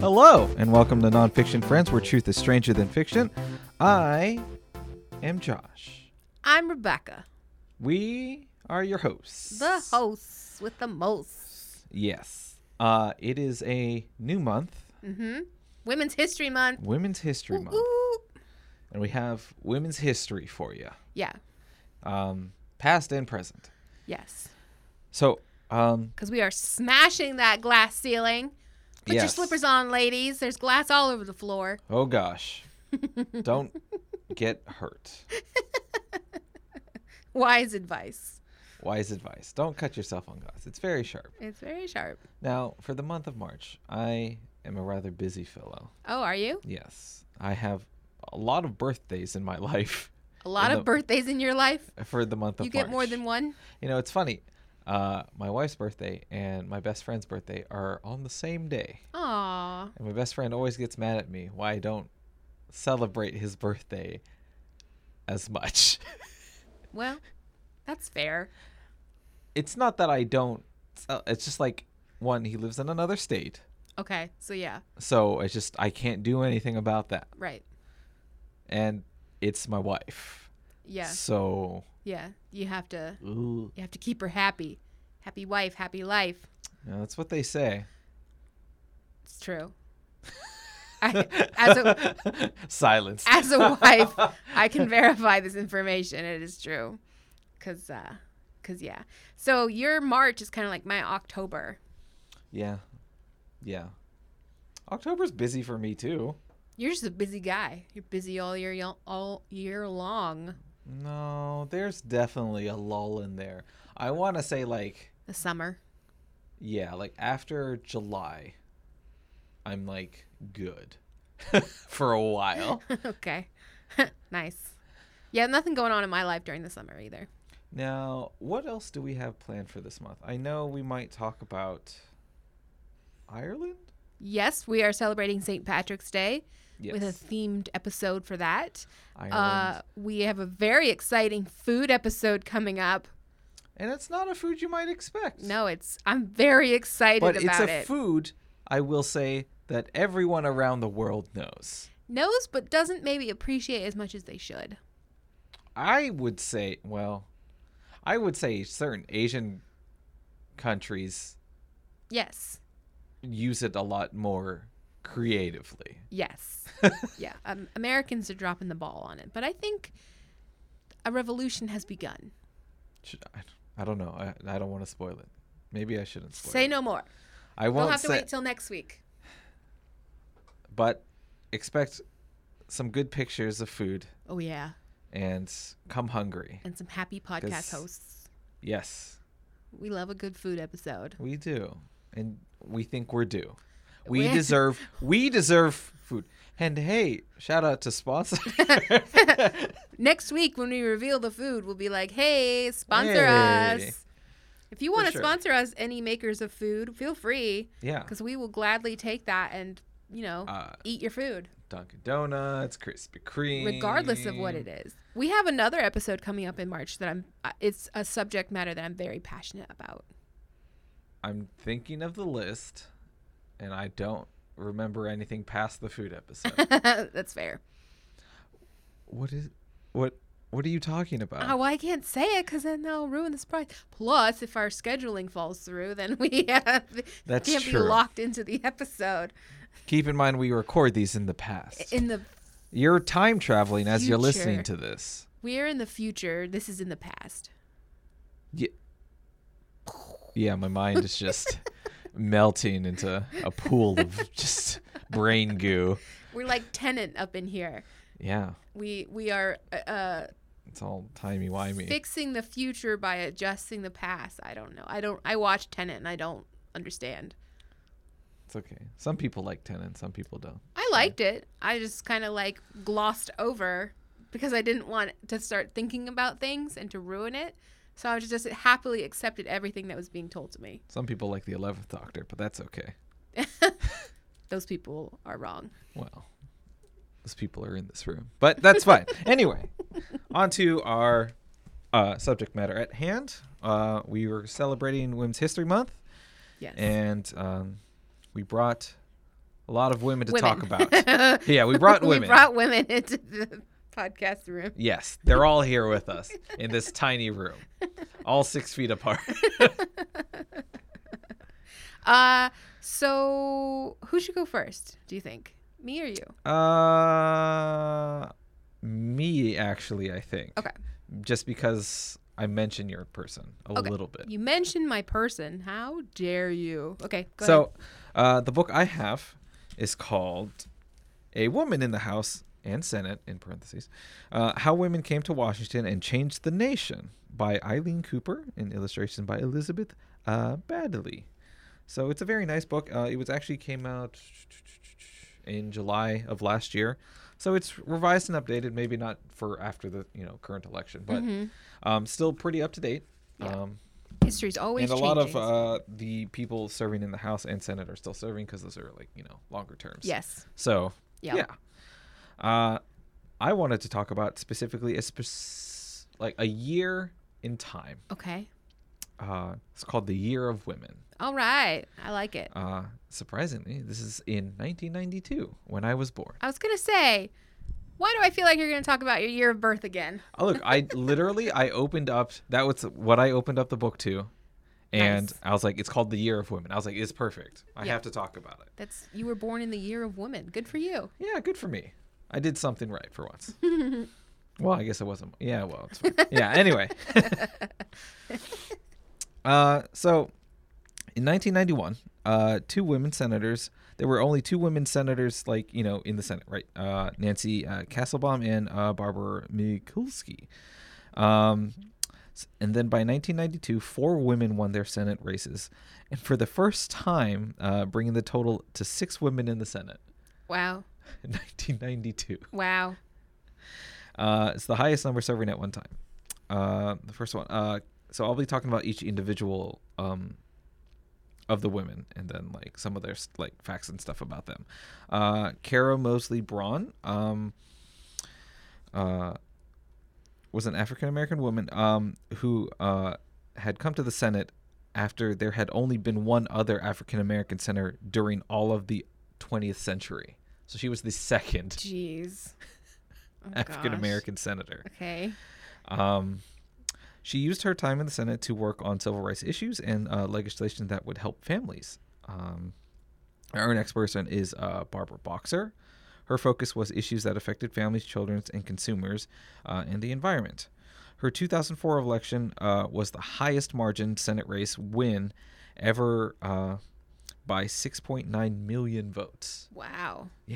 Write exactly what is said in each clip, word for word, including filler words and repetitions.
Hello, and welcome to Nonfiction Friends, where truth is stranger than fiction. I am Josh. I'm Rebecca. We are your hosts. The hosts with the most. Yes. Uh, it is a new month. Mm-hmm. Women's History Month. Women's History ooh, Month. Ooh. And we have women's history for you. Yeah. Um, past and present. Yes. So, um... Because we are smashing that glass ceiling. Put yes. your slippers on, ladies. There's glass all over the floor. Oh, gosh. Don't get hurt. Wise advice. Wise advice. Don't cut yourself on glass. It's very sharp. It's very sharp. Now, for the month of March, I am a rather busy fellow. Oh, are you? Yes. I have a lot of birthdays in my life. A lot of the, birthdays in your life? For the month of You March. get more than one? You know, it's funny. Uh, my wife's birthday and my best friend's birthday are on the same day. Aww. And my best friend always gets mad at me why I don't celebrate his birthday as much. Well, that's fair. It's not that I don't. It's just like, one, he lives in another state. Okay, so yeah. So it's just, I can't do anything about that. Right. And it's my wife. Yeah. So. Yeah, you have to. Ooh. You have to keep her happy. Happy wife, happy life. Yeah, that's what they say. It's true. I, as a silence. As a wife, I can verify this information. It is true, cause, uh, cause yeah. So your March is kind of like my October. Yeah, yeah. October's busy for me too. You're just a busy guy. You're busy all year, all year long. No, there's definitely a lull in there. I want to say like the summer. Yeah, like after July, I'm like good for a while. Okay. Nice. Yeah, nothing going on in my life during the summer either. Now, what else do we have planned for this month? I know we might talk about Ireland. Yes, we are celebrating Saint Patrick's Day. Yes. With a themed episode for that. Ireland. Uh, we have a very exciting food episode coming up. And it's not a food you might expect. No, it's. I'm very excited but about it. But it. it's a food, I will say, that everyone around the world knows. Knows, but doesn't maybe appreciate as much as they should. I would say, well, I would say certain Asian countries. Yes. Use it a lot more creatively. Yes. Yeah. Um, Americans are dropping the ball on it. But I think a revolution has begun. Should I, I don't know. I, I don't want to spoil it. Maybe I shouldn't spoil say it. Say no more. I won't We'll have to say, wait till next week. But expect some good pictures of food. Oh, yeah. And come hungry. And some happy podcast hosts. Yes. We love a good food episode. We do. And we think we're due. We deserve we deserve food. And hey, shout out to sponsor. Next week when we reveal the food, we'll be like, hey, sponsor hey. us. If you want to sure. sponsor us, any makers of food, feel free. Yeah. Because we will gladly take that and, you know, uh, eat your food. Dunkin' Donuts, Krispy Kreme. Regardless of what it is. We have another episode coming up in March that I'm, uh, it's a subject matter that I'm very passionate about. I'm thinking of the list. And I don't remember anything past the food episode. That's fair. What is what? What are you talking about? Oh, well, I can't say it because then they'll ruin the surprise. Plus, if our scheduling falls through, then we uh, That's can't true. be locked into the episode. Keep in mind, we record these in the past. In the you're time traveling future. As you're listening to this. We're in the future. This is in the past. Yeah. Yeah, my mind is just. Melting into a pool of just brain goo. We're like Tenet up in here. Yeah. We we are uh it's all timey-wimey. Fixing the future by adjusting the past. I don't know. I don't I watch Tenet and I don't understand. It's okay. Some people like Tenet, some people don't. I liked it. I just kind of like glossed over because I didn't want to start thinking about things and to ruin it. So I just happily accepted everything that was being told to me. Some people like the eleventh Doctor, but that's okay. Those people are wrong. Well, those people are in this room, but that's fine. Anyway, on to our uh, subject matter at hand. Uh, we were celebrating Women's History Month. Yes. And um, we brought a lot of women to Women. talk about. Yeah, we brought women. We brought women into the podcast room. Yes, they're all here with us in this tiny room, all six feet apart. uh, so who should go first? Do you think, me or you? Uh, me actually, I think. Okay. Just because I mentioned your person a Okay. little bit. You mentioned my person. How dare you? Okay, go so, ahead. uh, the book I have is called "A Woman in the House and Senate," in parentheses, uh, How Women Came to Washington and Changed the Nation by Eileen Cooper and illustration by Elizabeth uh, Baddeley. So it's a very nice book. Uh, it was actually came out in July of last year. So it's revised and updated, maybe not for after the you know current election, but Mm-hmm. um, still pretty up to date. Yeah. Um, History's always and a changing. lot of uh, the people serving in the House and Senate are still serving because those are like you know longer terms. Yes. So Yeah. yeah, uh, I wanted to talk about specifically a spec- like a year in time. Okay. Uh, it's called the Year of Women. All right. I like it. Uh, surprisingly, this is in nineteen ninety-two when I was born. I was going to say, why do I feel like you're going to talk about your year of birth again? Oh, look, I literally I opened up that was what I opened up the book to, and Nice. I was like, it's called the Year of Women. I was like, it's perfect. I Yeah. have to talk about it. That's you were born in the year of women. Good for you. Yeah, good for me. I did something right for once. Well, I guess it wasn't. Yeah, well, it's fine. Yeah. Anyway, uh, so in nineteen ninety-one, uh, two women senators. There were only two women senators, like you know, in the Senate, right? Uh, Nancy uh, Castlebaum and uh, Barbara Mikulski. Um, s- and then by nineteen ninety-two, four women won their Senate races, and for the first time, uh, bringing the total to six women in the Senate. Wow. In nineteen ninety-two. Wow. Uh, it's the highest number serving at one time. Uh, the first one. Uh, so I'll be talking about each individual um, of the women, and then like some of their like facts and stuff about them. Uh, Cara Mosley Braun um, uh, was an African American woman um, who uh, had come to the Senate after there had only been one other African American senator during all of the twentieth century. So she was the second Jeez. Oh, African gosh. American senator. Okay. Um, she used her time in the Senate to work on civil rights issues and uh, legislation that would help families. Um, our next person is uh, Barbara Boxer. Her focus was issues that affected families, children, and consumers, uh, and the environment. Her two thousand four election uh, was the highest margin Senate race win ever uh, by six point nine million votes. Wow. Yeah.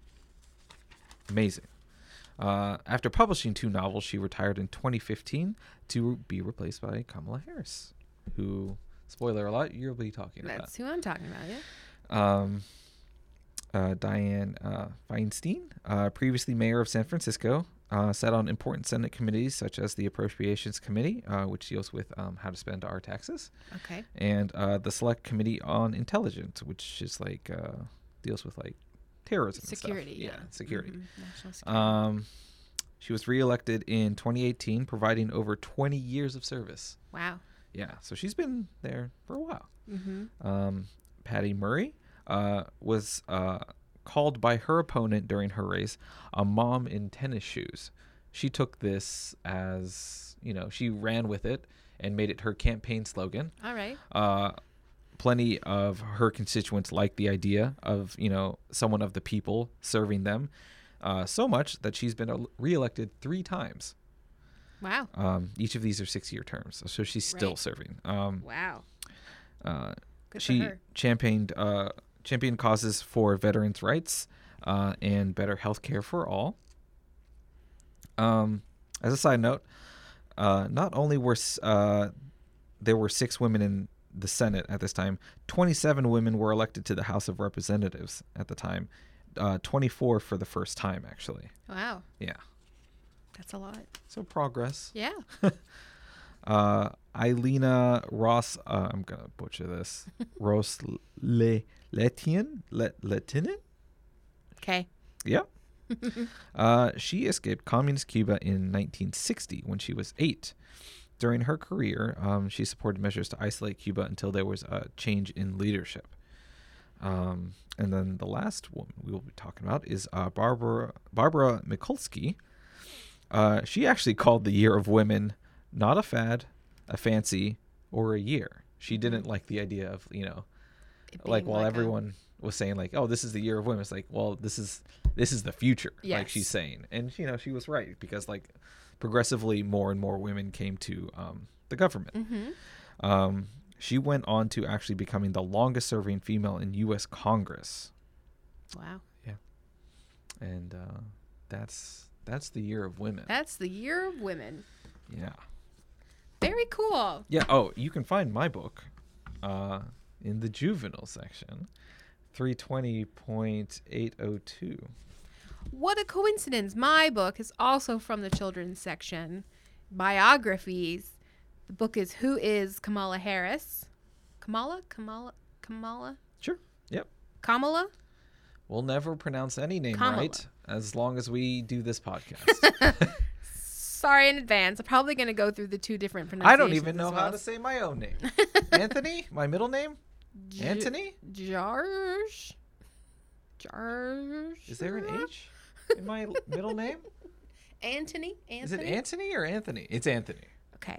Amazing. Uh, after publishing two novels, she retired in twenty fifteen to be replaced by Kamala Harris, who, spoiler alert, you'll be talking That's who I'm talking about, yeah. about. Um, uh, Dianne uh, Feinstein, uh, previously mayor of San Francisco, uh, sat on important Senate committees such as the Appropriations Committee, uh, which deals with um, how to spend our taxes, Okay. and uh, the Select Committee on Intelligence, which is like uh, deals with like terrorism Security, and stuff. yeah. security. Mhm. National security. Um, she was reelected in twenty eighteen, providing over twenty years of service. Wow. Yeah, so she's been there for a while. Mm-hmm. Um, Patty Murray uh, was uh, called by her opponent during her race a mom in tennis shoes. She took this as, you know, she ran with it and made it her campaign slogan. All right. Uh, plenty of her constituents like the idea of, you know, someone of the people serving them, uh, so much that she's been el- reelected three times. Wow. Um, each of these are six-year terms, so she's still Right. serving. Um, Wow. uh, Good she for her. championed uh, championed causes for veterans' rights uh, and better health care for all. Um, as a side note, uh, not only were s- uh, there were six women in the Senate at this time, twenty-seven women were elected to the House of Representatives at the time, uh, twenty-four for the first time, actually. Wow. Yeah, That's a lot. so progress. Yeah. Uh, Eilina Ross, uh, I'm gonna butcher this. Ross Le Letien Let Letinen. Okay. Yep. uh, she escaped communist Cuba in nineteen sixty when she was eight. During her career, um, she supported measures to isolate Cuba until there was a change in leadership. Um, and then the last woman we will be talking about is uh, Barbara Barbara Mikulski. Uh, she actually called the Year of Women not a fad, a fancy, or a year. She didn't like the idea of, you know, It like being while a- everyone was saying like, oh, this is the Year of Women. It's like, well, this is this is the future. Like Yes. she's saying, and you know, she was right because like progressively more and more women came to um, the government. Mhm. Um, she went on to actually becoming the longest serving female in U S Congress. Wow. And uh, that's that's the Year of Women. That's the Year of Women. Yeah. Very cool. Yeah. Oh, you can find my book uh, in the juvenile section, three twenty point eight oh two. What a coincidence. My book is also from the children's section. Biographies. The book is Who is Kamala Harris? Kamala? Kamala? Kamala? Sure. Yep. Kamala? We'll never pronounce any name Kamala. right as long as we do this podcast. Sorry in advance. I'm probably going to go through the two different I pronunciations. don't even know as how well. to say my own name. Anthony? My middle name? J- Anthony? Jarge? Jarge? Is there an H in my l- middle name? Anthony? Anthony? Is it Anthony or Anthony? It's Anthony. Okay.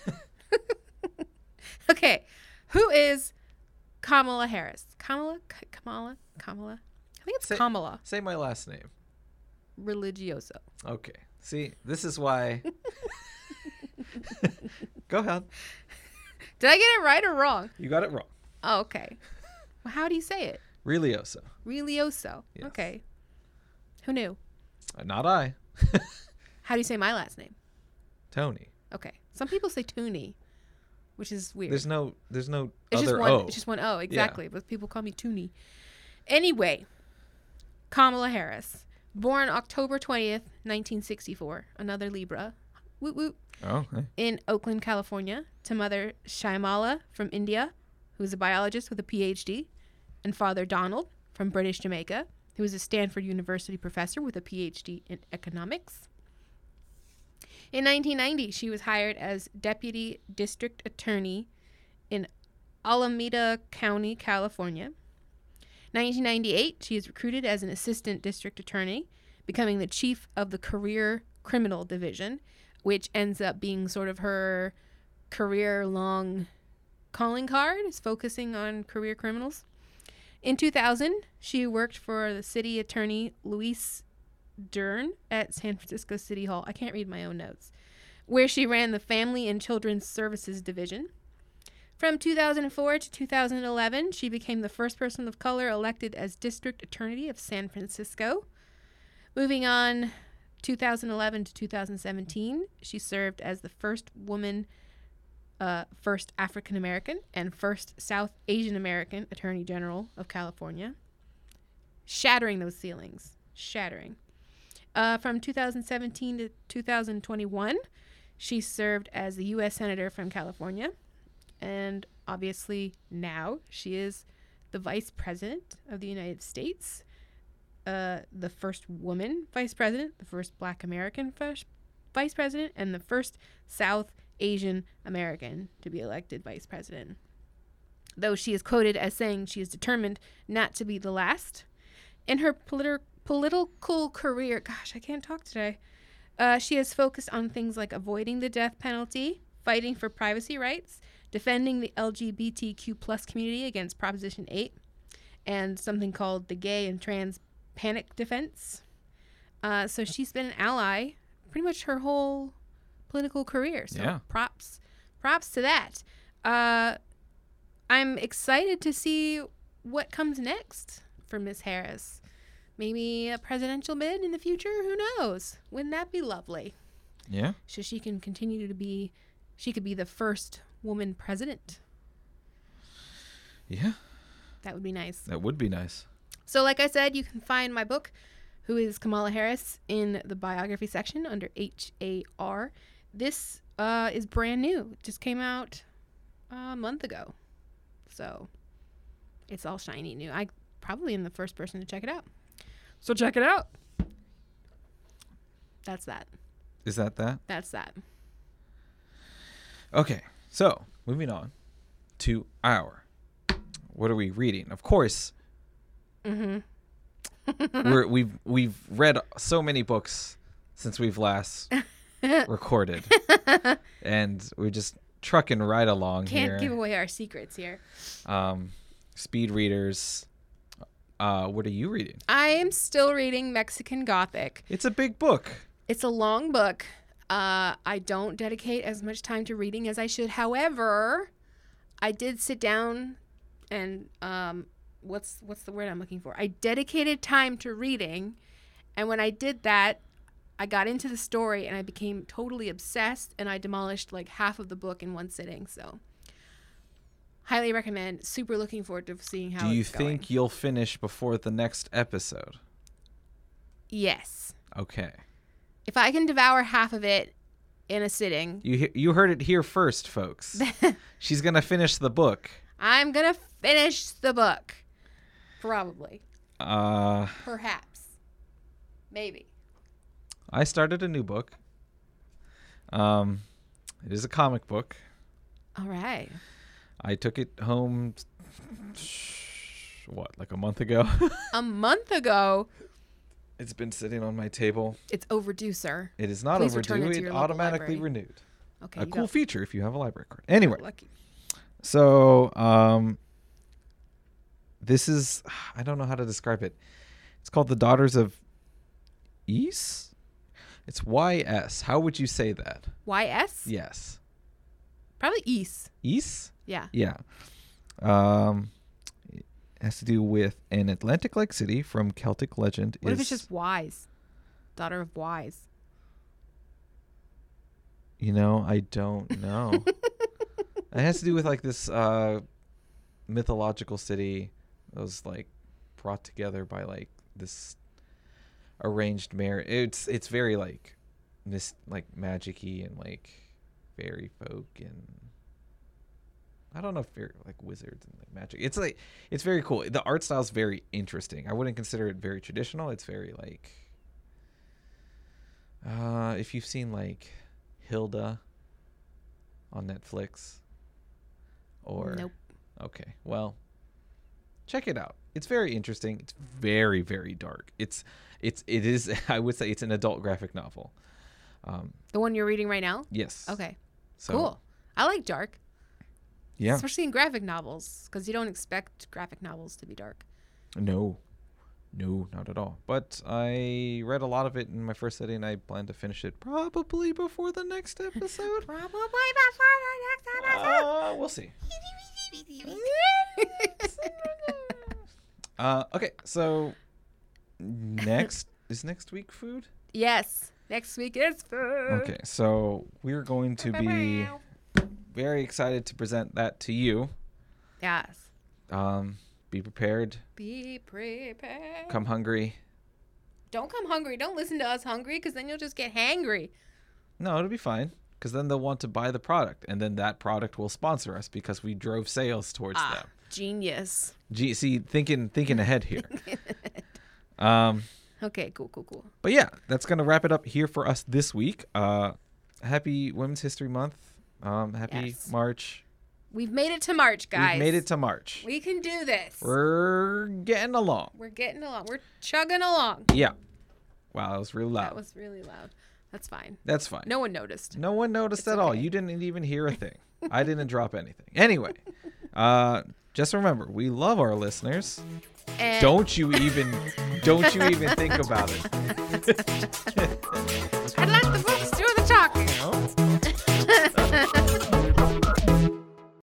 Okay. Who is Kamala Harris? Kamala? K- Kamala? Kamala? I think it's Say- Kamala Say my last name. Religioso. Okay. See, this is why. Go ahead. Did I get it right or wrong? You got it wrong. Oh, okay. Well, how do you say it? Relioso. Relioso. Yes. Okay. Who knew? Uh, not I. How do you say my last name? Tony. Okay. Some people say Toonie, which is weird. There's no. There's no It's other just one. O. It's just one O, exactly. But people call me Toonie. Anyway, Kamala Harris, born October twentieth, nineteen sixty-four, another Libra, woot woot, Oh. Okay. in Oakland, California, to mother Shyamala from India, who's a biologist with a P H D, and father Donald from British Jamaica, who is a Stanford University professor with a P H D in economics. In nineteen ninety, she was hired as deputy district attorney in Alameda County, California. nineteen ninety-eight, she is recruited as an assistant district attorney, becoming the chief of the career criminal division, which ends up being sort of her career-long calling card, is focusing on career criminals. In two thousand, she worked for the city attorney Luis Dern at San Francisco City Hall. I can't read my own notes. Where she ran the Family and Children's Services Division. From two thousand four to two thousand eleven, she became the first person of color elected as District Attorney of San Francisco. Moving on, two thousand eleven to two thousand seventeen, she served as the first woman, uh, first African American, and first South Asian American Attorney General of California. Shattering those ceilings. Shattering. Uh, from two thousand seventeen to two thousand twenty-one, she served as the U S Senator from California. And obviously now she is the Vice President of the United States, uh, the first woman Vice President, the first Black American f- Vice President, and the first South Asian American to be elected Vice President. Though she is quoted as saying she is determined not to be the last. In her politi- political career, gosh, I can't talk today, uh, she has focused on things like avoiding the death penalty, fighting for privacy rights, defending the L G B T Q plus community against Proposition eight, and something called the Gay and Trans Panic Defense. Uh, so she's been an ally pretty much her whole political career. So Yeah. props, props to that. Uh, I'm excited to see what comes next for Miss Harris. Maybe a presidential bid in the future. Who knows? Wouldn't that be lovely? Yeah. So she can continue to be, she could be the first woman president. Yeah. That would be nice. That would be nice. So like I said, you can find my book, Who is Kamala Harris, in the biography section under H A R. This uh, is brand new. It just came out a month ago. So it's all shiny new. I probably am the first person to check it out. So check it out. That's that. Is that that? That's that. Okay. So moving on to our. What are we reading? Of course, Mm-hmm. We're, we've we've read so many books since we've last recorded, and we're just trucking right along Can't here. give away our secrets here. Um, speed readers. Uh, what are you reading? I am still reading Mexican Gothic. It's a big book. It's a long book. Uh, I don't dedicate as much time to reading as I should. However, I did sit down and um, what's what's the word I'm looking for? I dedicated time to reading, and when I did that, I got into the story and I became totally obsessed, and I demolished like half of the book in one sitting. So, highly recommend. Super looking forward to seeing how. Do you it's think going. you'll finish before the next episode? Yes. Okay. If I can devour half of it in a sitting, You he- you heard it here first, folks. She's gonna finish the book. I'm gonna finish the book. Probably. Uh, Perhaps. Maybe. I started a new book. Um, it is a comic book. All right. I took it home. What, like a month ago? A month ago. It's been sitting on my table. It's overdue, sir. It is not Please return overdue. it to It your local automatically library. renewed. Okay. A you cool got- feature if you have a library card. Anyway, Lucky. so um, this is, I don't know how to describe it. It's called The Daughters of Ys. It's Y S. How would you say that? Y S? Yes. Probably East. Ys? Yeah. Yeah. Um, it has to do with an Atlantic-like city from Celtic legend. What is, if it's just Wise? Daughter of Wise. You know, I don't know. It has to do with like this uh, mythological city that was like brought together by like this arranged marriage. It's it's very like this like magic-y and like fairy folk, and I don't know if fairy like wizards and like magic. It's like it's very cool. The art style is very interesting. I wouldn't consider it very traditional. It's very like uh, if you've seen like Hilda on Netflix or Nope. Okay, well, check it out. It's very interesting. It's very, very dark. It's, it's, it is. I would say it's an adult graphic novel. Um, The one you're reading right now? yes. Okay. So, Cool. I like dark. Yeah. Especially in graphic novels, because you don't expect graphic novels to be dark. No, no, not at all. But I read a lot of it in my first sitting, and I plan to finish it probably before the next episode. Probably before the next episode. uh, we'll see. Uh, okay, so next is next week food. Yes. Next week is food. Okay, so we're going to be very excited to present that to you. Yes. Um, be prepared. Be prepared. Come hungry. Don't come hungry. Don't listen to us hungry, because then you'll just get hangry. No, it'll be fine. Because then they'll want to buy the product, and then that product will sponsor us because we drove sales towards Ah, them. genius. Gee, see, thinking thinking ahead here. um, Okay, cool, cool, cool. but yeah, that's gonna wrap it up here for us this week. Uh, happy Women's History Month. Um, happy Yes. March. We've made it to March, guys. We've made it to March. We can do this. We're getting along. We're getting along. We're chugging along. Yeah. Wow, that was real loud. That was really loud. That's fine. That's fine. No one noticed. No one noticed It's at all. okay. You didn't even hear a thing. I didn't drop anything. Anyway, uh, just remember, we love our listeners. And Don't you even, don't you even think about it.